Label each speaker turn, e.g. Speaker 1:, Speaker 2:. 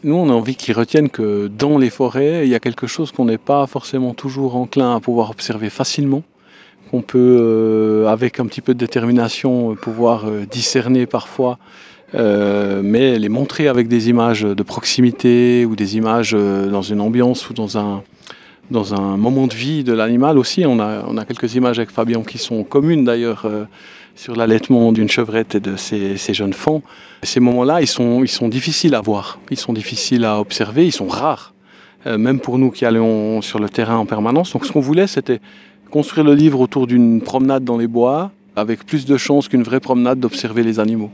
Speaker 1: Nous, on a envie qu'ils retiennent que dans les forêts, il y a quelque chose qu'on n'est pas forcément toujours enclin à pouvoir observer facilement, qu'on peut, avec un petit peu de détermination, pouvoir discerner parfois, mais les montrer avec des images de proximité ou des images dans une ambiance ou dans un moment de vie de l'animal aussi. On a quelques images avec Fabien qui sont communes d'ailleurs sur l'allaitement d'une chevrette et de ses jeunes faons. Ces moments-là, ils sont difficiles à voir, ils sont difficiles à observer, ils sont rares, même pour nous qui allons sur le terrain en permanence. Donc ce qu'on voulait, c'était construire le livre autour d'une promenade dans les bois, avec plus de chances qu'une vraie promenade d'observer les animaux.